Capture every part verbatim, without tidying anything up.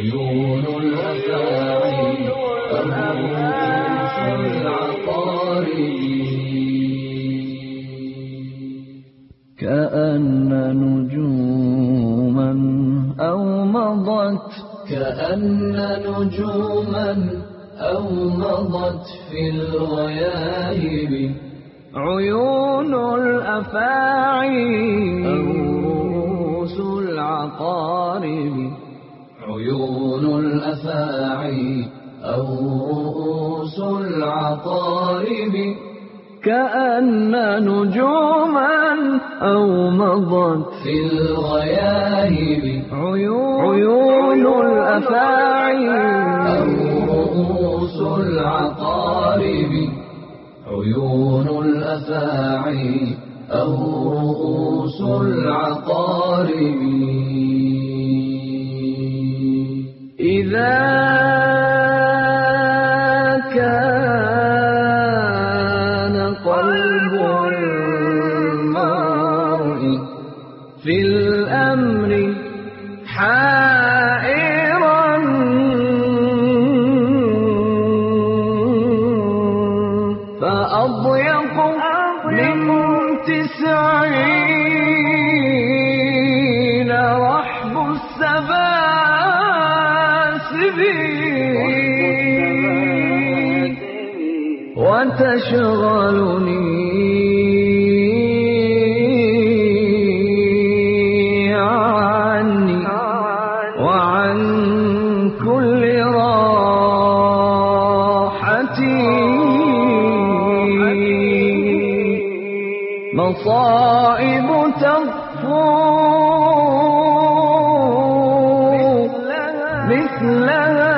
عيون الأفاعي الرؤوس العقارب كأن نجوما أو مضت كأن نجوما أو مضت في الغياهب عيون الأفاعي أو رؤوس العقارب عيون الأفاعي أو رؤوس العقارب كأن نجوما أو مضت في الغياهب عيون الأفاعي أو رؤوس العقارب عيون الأفاعي أو رؤوس العقارب إذا كان قلب المرء في الأمر حائرا فأضيق من تسعين رحب السباسب وتشغلني عني وعن كل راحتي مصائب تغفو مثلها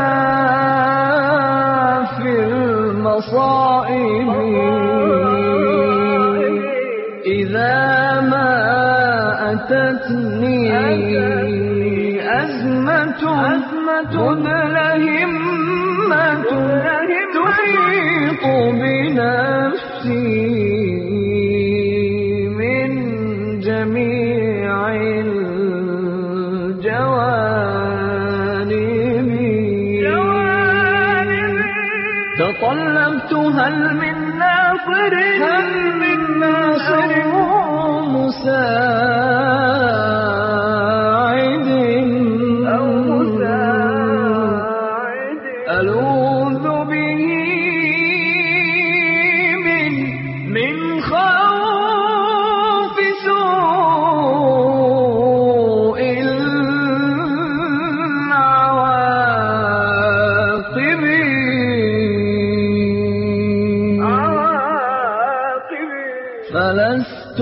في المصائب إذا ما أتتني أزمة مدلهمة تحيط بنفسي من جميع الجوانب تطلبت هل من ناصر هل من ناصر مساعد أو مساعد ألوذ به من من خوف سوء العواقب فلست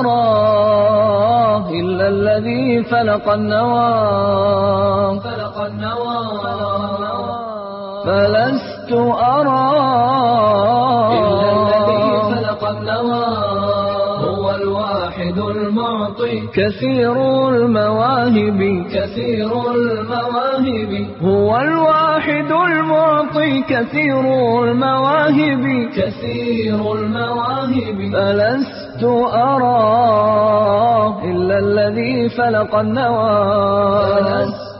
أراه إلا الذي فلق النوى فلق النوى فلست أراه إلا الذي فلق النوى هو الواحد المعطي كثير المواهب كثير المواهب هو الواحد المعطي كثير المواهب كثير المواهب فلست أراه إلا الذي فلق النوى فلست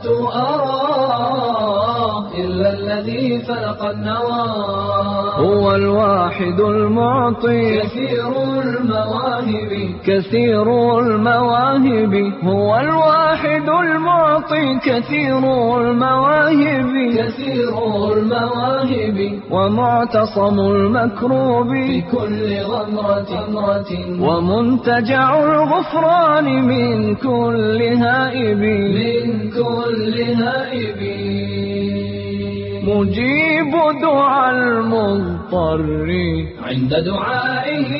أراه إلا الذي فلق النوى هو الواحد المعطي كثير المواهب كثير المواهب هو الواحد المعطي كثير المواهب كثير المواهب ومعتصم المكروب في كل غمرة ومنتجع الغفران من كل هائب من كل هائب مجيب دعاء المضطر عند دعائه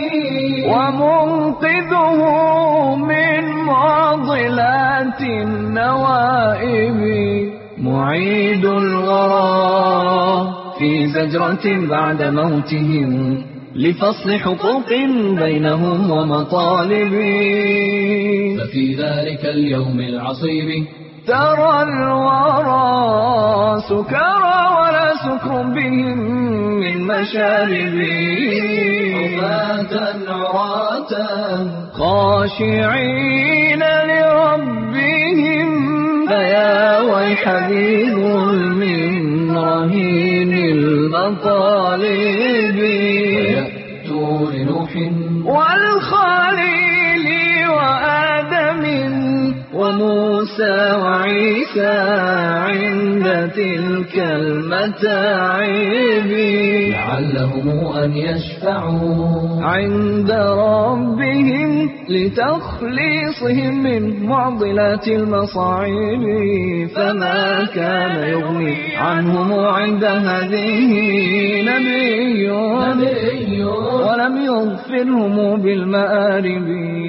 ومنقذه من معضلات النوائب معيد الورى في زجرة بعد موتهم لفصل حقوق بينهم ومطالب ففي ذلك اليوم العصيب ترى الورى سكرى ولا سكر بهم من مشارب حفاة عراة خاشعين لربهم يا ويح ذي ظلم رهين المطالب ويأتوا لنوح والخليل وآدم وموسى وعيسى عند تلك المتاعب لعلهم أن يشفعوا عند ربهم لتخليصهم من معضلات المصاعب. فما كان يغني عنهم عند هذه نبي ولم يغفرهم بالمآرب.